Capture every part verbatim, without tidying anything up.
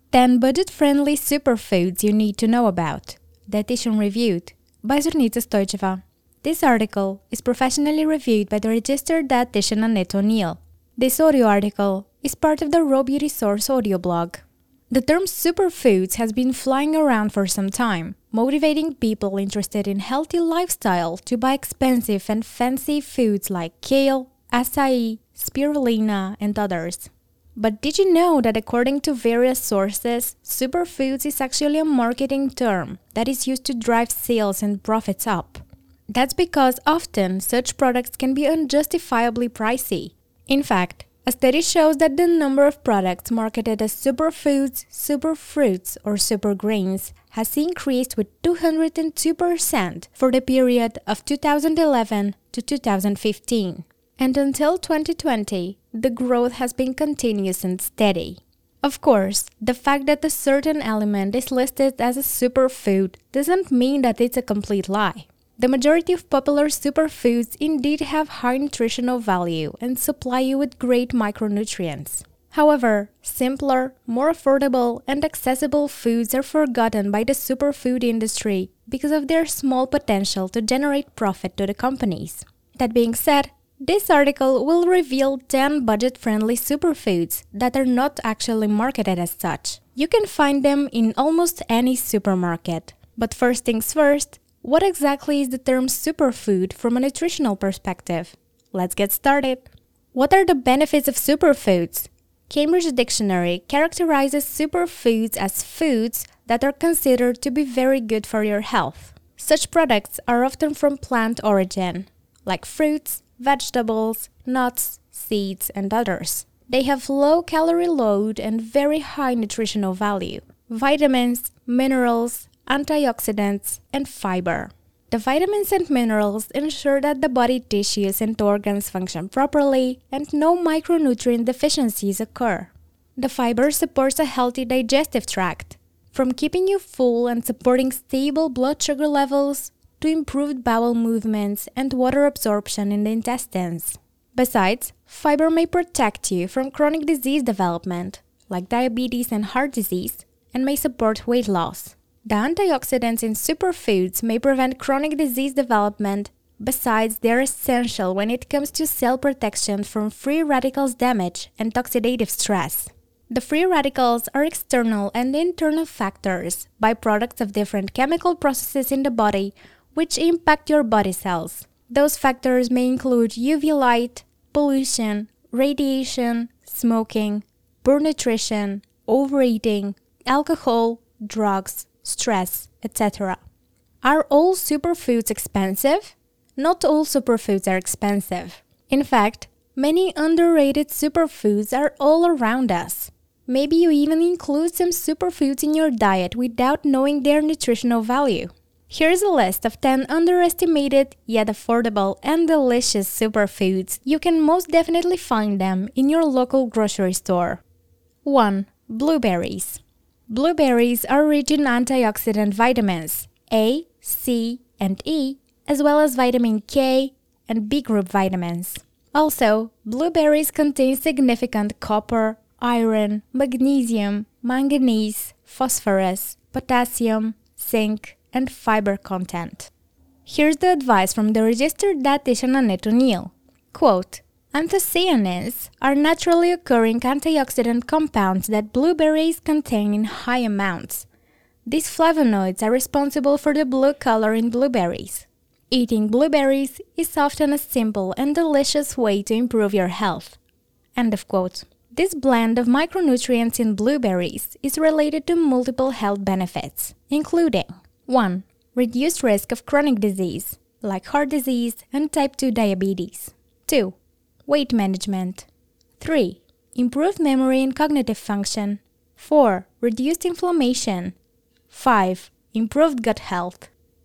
ten budget-friendly superfoods you need to know about. Dietitian Reviewed by Zornitza Stojceva. This article is professionally reviewed by the registered dietitian Annette O'Neill. This audio article is part of the Raw Beauty Source audio blog. The term superfoods has been flying around for some time, motivating people interested in healthy lifestyle to buy expensive and fancy foods like kale, acai, spirulina, and others. But did you know that according to various sources, superfoods is actually a marketing term that is used to drive sales and profits up? That's because often such products can be unjustifiably pricey. In fact, a study shows that the number of products marketed as superfoods, superfruits, or supergrains has increased with two hundred two percent for the period of two thousand eleven to two thousand fifteen. And until twenty twenty, the growth has been continuous and steady. Of course, the fact that a certain element is listed as a superfood doesn't mean that it's a complete lie. The majority of popular superfoods indeed have high nutritional value and supply you with great micronutrients. However, simpler, more affordable, and accessible foods are forgotten by the superfood industry because of their small potential to generate profit to the companies. That being said, this article will reveal ten budget-friendly superfoods that are not actually marketed as such. You can find them in almost any supermarket. But first things first, what exactly is the term superfood from a nutritional perspective? Let's get started. What are the benefits of superfoods? Cambridge Dictionary characterizes superfoods as foods that are considered to be very good for your health. Such products are often from plant origin, like fruits, vegetables, nuts, seeds, and others. They have low calorie load and very high nutritional value. Vitamins, minerals, antioxidants, and fiber. The vitamins and minerals ensure that the body tissues and organs function properly and no micronutrient deficiencies occur. The fiber supports a healthy digestive tract, from keeping you full and supporting stable blood sugar levels to improved bowel movements and water absorption in the intestines. Besides, fiber may protect you from chronic disease development, like diabetes and heart disease, and may support weight loss. The antioxidants in superfoods may prevent chronic disease development. Besides, they are essential when it comes to cell protection from free radicals damage and oxidative stress. The free radicals are external and internal factors, byproducts of different chemical processes in the body, which impact your body cells. Those factors may include U V light, pollution, radiation, smoking, poor nutrition, overeating, alcohol, drugs, stress, et cetera. Are all superfoods expensive? Not all superfoods are expensive. In fact, many underrated superfoods are all around us. Maybe you even include some superfoods in your diet without knowing their nutritional value. Here's a list of ten underestimated yet affordable and delicious superfoods. You can most definitely find them in your local grocery store. one. Blueberries. Blueberries are rich in antioxidant vitamins A, C, and E, as well as vitamin K and B group vitamins. Also, blueberries contain significant copper, iron, magnesium, manganese, phosphorus, potassium, zinc, and fiber content. Here's the advice from the registered dietitian Annette O'Neill. Quote, anthocyanins are naturally occurring antioxidant compounds that blueberries contain in high amounts. These flavonoids are responsible for the blue color in blueberries. Eating blueberries is often a simple and delicious way to improve your health. End of quote. This blend of micronutrients in blueberries is related to multiple health benefits, including one. Reduced risk of chronic disease, like heart disease and type two diabetes. two. Weight management. three. Improved memory and cognitive function. four. Reduced inflammation. five. Improved gut health.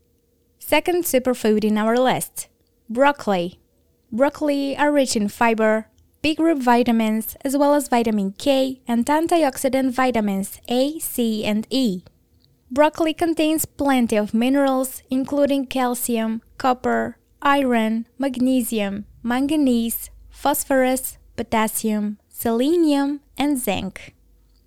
Second superfood in our list, broccoli. Broccoli are rich in fiber, B group vitamins, as well as vitamin K and antioxidant vitamins A, C, and E. Broccoli contains plenty of minerals, including calcium, copper, iron, magnesium, manganese, phosphorus, potassium, selenium, and zinc.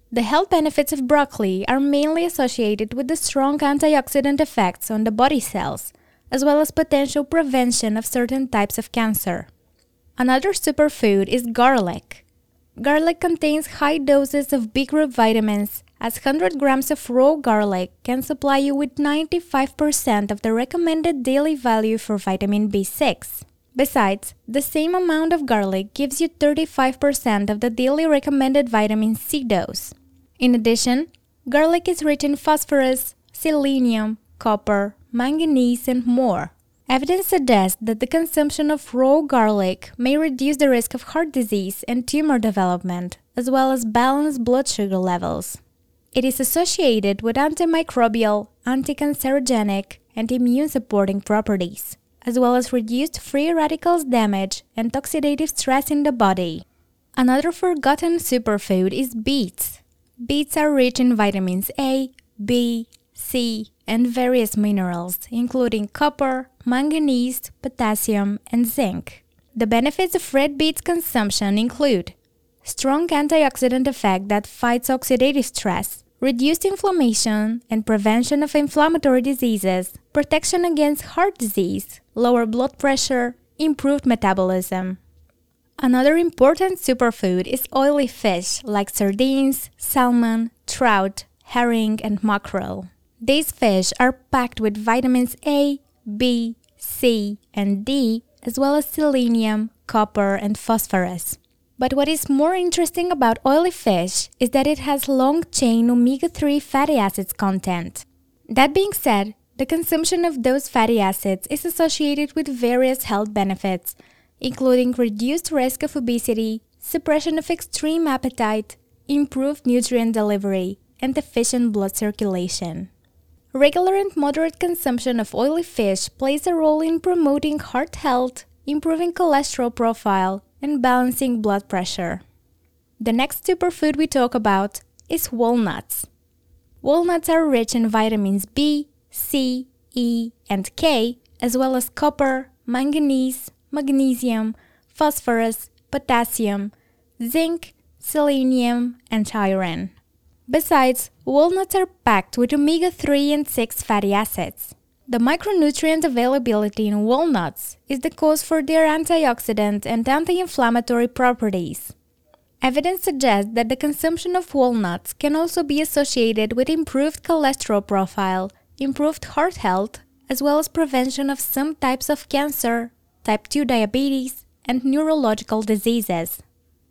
The health benefits of broccoli are mainly associated with the strong antioxidant effects on the body cells, as well as potential prevention of certain types of cancer. Another superfood is garlic. Garlic contains high doses of B group vitamins, as one hundred grams of raw garlic can supply you with ninety-five percent of the recommended daily value for vitamin B six. Besides, the same amount of garlic gives you thirty-five percent of the daily recommended vitamin C dose. In addition, garlic is rich in phosphorus, selenium, copper, manganese, and more. Evidence suggests that the consumption of raw garlic may reduce the risk of heart disease and tumor development, as well as balance blood sugar levels. It is associated with antimicrobial, anticancerogenic, and immune-supporting properties, as well as reduced free radicals damage and oxidative stress in the body. Another forgotten superfood is beets. Beets are rich in vitamins A, B, C, and various minerals, including copper, manganese, potassium, and zinc. The benefits of red beets consumption include strong antioxidant effect that fights oxidative stress, reduced inflammation and prevention of inflammatory diseases, protection against heart disease, lower blood pressure, improved metabolism. Another important superfood is oily fish like sardines, salmon, trout, herring, and mackerel. These fish are packed with vitamins A, B, C, and D, as well as selenium, copper, and phosphorus. But what is more interesting about oily fish is that it has long-chain omega three fatty acids content. That being said, the consumption of those fatty acids is associated with various health benefits, including reduced risk of obesity, suppression of extreme appetite, improved nutrient delivery, and efficient blood circulation. Regular and moderate consumption of oily fish plays a role in promoting heart health, improving cholesterol profile, and balancing blood pressure. The next superfood we talk about is walnuts. Walnuts are rich in vitamins B, C, E, and K, as well as copper, manganese, magnesium, phosphorus, potassium, zinc, selenium, and iron. Besides, walnuts are packed with omega three and six fatty acids. The micronutrient availability in walnuts is the cause for their antioxidant and anti-inflammatory properties. Evidence suggests that the consumption of walnuts can also be associated with improved cholesterol profile, improved heart health, as well as prevention of some types of cancer, type two diabetes, and neurological diseases.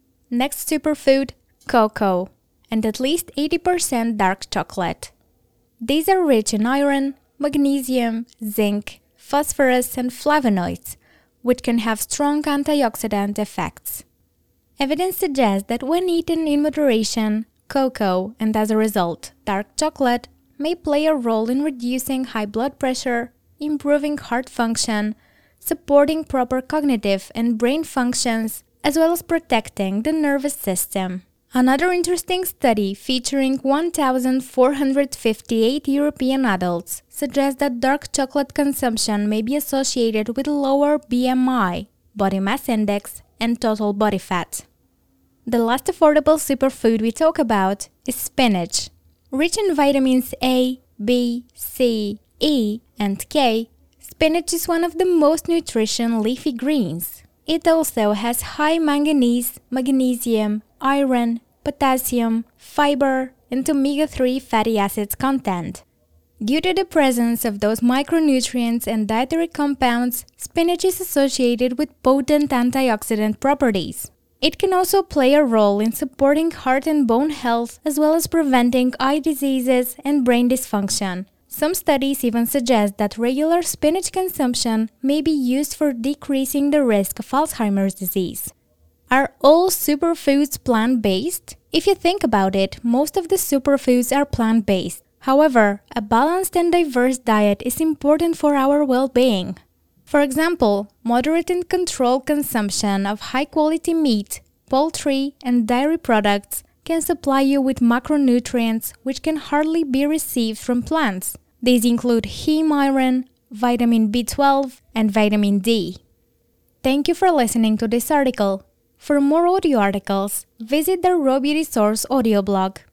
Next superfood, cocoa, and at least eighty percent dark chocolate. These are rich in iron, magnesium, zinc, phosphorus, and flavonoids, which can have strong antioxidant effects. Evidence suggests that when eaten in moderation, cocoa, and as a result, dark chocolate, may play a role in reducing high blood pressure, improving heart function, supporting proper cognitive and brain functions, as well as protecting the nervous system. Another interesting study featuring one thousand four hundred fifty-eight European adults suggests that dark chocolate consumption may be associated with lower B M I, body mass index, and total body fat. The last affordable superfood we talk about is spinach. Rich in vitamins A, B, C, E, and K, spinach is one of the most nutritious leafy greens. It also has high manganese, magnesium, iron, potassium, fiber, and omega three fatty acids content. Due to the presence of those micronutrients and dietary compounds, spinach is associated with potent antioxidant properties. It can also play a role in supporting heart and bone health, as well as preventing eye diseases and brain dysfunction. Some studies even suggest that regular spinach consumption may be used for decreasing the risk of Alzheimer's disease. Are all superfoods plant-based? If you think about it, most of the superfoods are plant-based. However, a balanced and diverse diet is important for our well-being. For example, moderate and controlled consumption of high-quality meat, poultry, and dairy products can supply you with macronutrients which can hardly be received from plants. These include heme iron, vitamin B twelve, and vitamin D. Thank you for listening to this article. For more audio articles, visit the Raw Beauty Source audio blog.